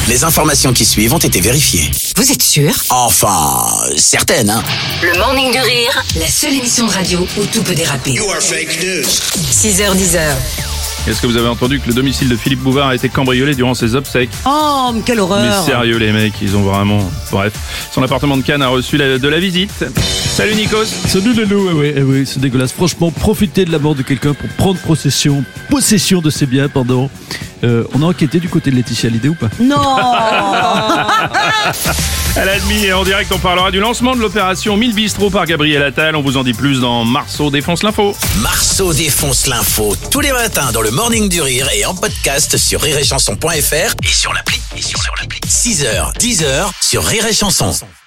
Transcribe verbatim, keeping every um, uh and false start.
Les informations qui suivent ont été vérifiées. Vous êtes sûr? Enfin, certaines, hein. Le Morning du Rire, la seule émission de radio où tout peut déraper. You are fake news. six heures, dix heures. Est-ce que vous avez entendu que le domicile de Philippe Bouvard a été cambriolé durant ses obsèques? Oh, quelle Mais horreur! sérieux les mecs, ils ont vraiment... Bref, son appartement de Cannes a reçu la- de la visite. Salut Nikos. Salut les loups, oui, oui, oui, c'est dégueulasse. Franchement, profiter de la mort de quelqu'un pour prendre possession, possession de ses biens, pardon. Euh, on a enquêté du côté de Laetitia Hallyday ou pas? Non! À la demi et en direct, on parlera du lancement de l'opération mille Bistro par Gabriel Attal. On vous en dit plus dans Marceau défonce l'info. Marceau défonce l'info tous les matins dans le Morning du Rire et en podcast sur rire et chanson point f r et sur l'appli. Et sur l'appli. six heures, dix heures sur Rire et Chanson.